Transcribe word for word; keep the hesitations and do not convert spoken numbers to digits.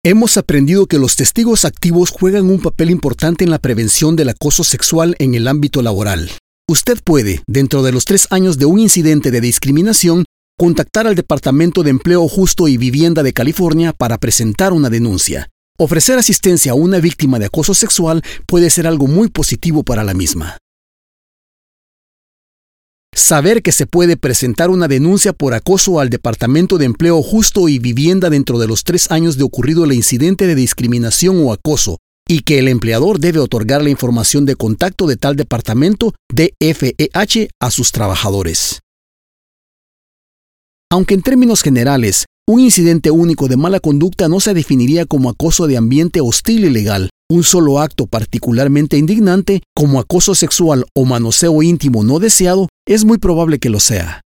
Hemos aprendido que los testigos activos juegan un papel importante en la prevención del acoso sexual en el ámbito laboral. Usted puede, dentro de los tres años de un incidente de discriminación, contactar al Departamento de Empleo Justo y Vivienda de California para presentar una denuncia. Ofrecer asistencia a una víctima de acoso sexual puede ser algo muy positivo para la misma. Saber que se puede presentar una denuncia por acoso al Departamento de Empleo Justo y Vivienda dentro de los tres años de ocurrido el incidente de discriminación o acoso y que el empleador debe otorgar la información de contacto de tal departamento D F E H a sus trabajadores. Aunque en términos generales, un incidente único de mala conducta no se definiría como acoso de ambiente hostil y ilegal, un solo acto particularmente indignante, como acoso sexual o manoseo íntimo no deseado, es muy probable que lo sea.